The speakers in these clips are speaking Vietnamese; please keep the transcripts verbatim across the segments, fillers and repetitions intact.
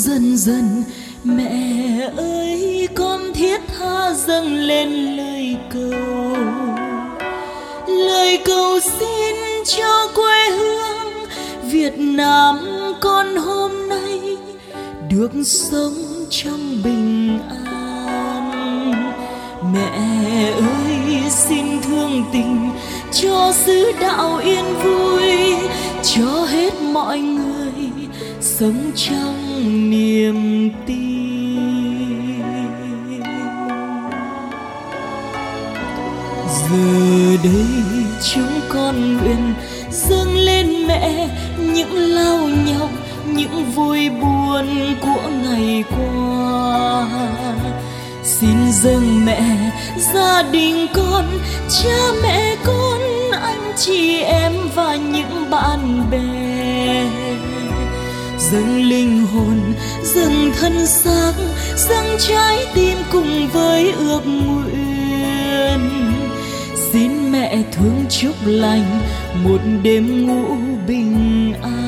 dần dần. Mẹ ơi con thiết tha dâng lên lời cầu, lời cầu xin cho quê hương Việt Nam con hôm nay được sống trong bình an. Mẹ ơi xin thương tình cho xứ đạo yên vui, cho hết mọi người sống trong niềm tin. Giờ đây chúng con nguyện dâng lên mẹ những lao nhọc, những vui buồn của ngày qua. Xin dâng mẹ gia đình con, cha mẹ con, anh chị em và những bạn bè. Dâng linh hồn, dâng thân xác, dâng trái tim cùng với ước nguyện. Xin mẹ thương chúc lành một đêm ngủ bình an.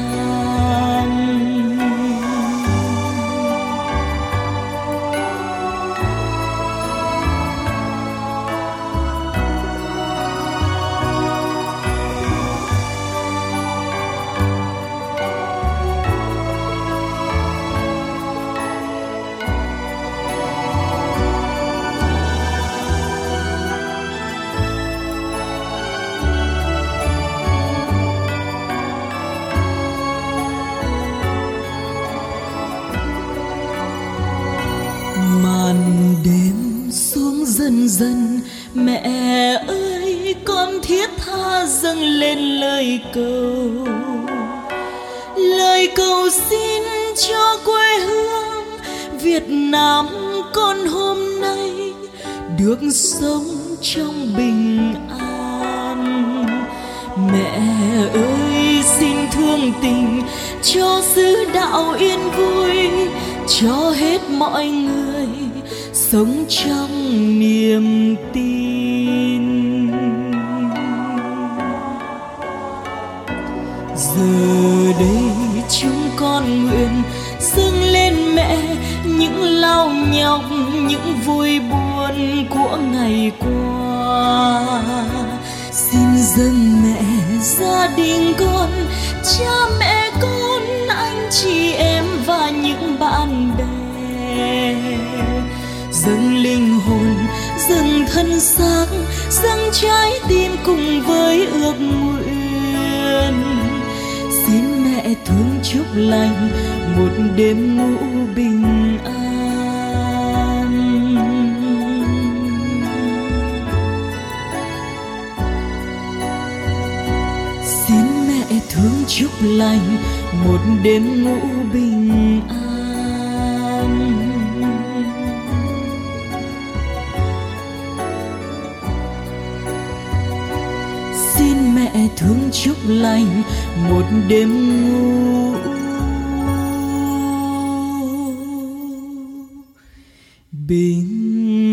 Màn đêm xuống dần dần. Mẹ ơi con thiết tha dâng lên lời cầu, lời cầu xin cho quê hương Việt Nam con hôm nay được sống trong bình an. Mẹ ơi xin thương tình cho xứ đạo yên vui, cho hết mọi người sống trong niềm tin. Giờ đây chúng con nguyện dâng lên mẹ những lao nhọc, những vui buồn của ngày qua. Xin dâng mẹ gia đình con, cha mẹ con, anh chị em và những bạn bè. Dâng linh hồn, dâng thân xác, dâng trái tim cùng với ước nguyện. Xin mẹ thương chúc lành một đêm ngủ bình an. Xin mẹ thương chúc lành một đêm ngủ bình an. Xin mẹ thương chúc lành một đêm ngủ bình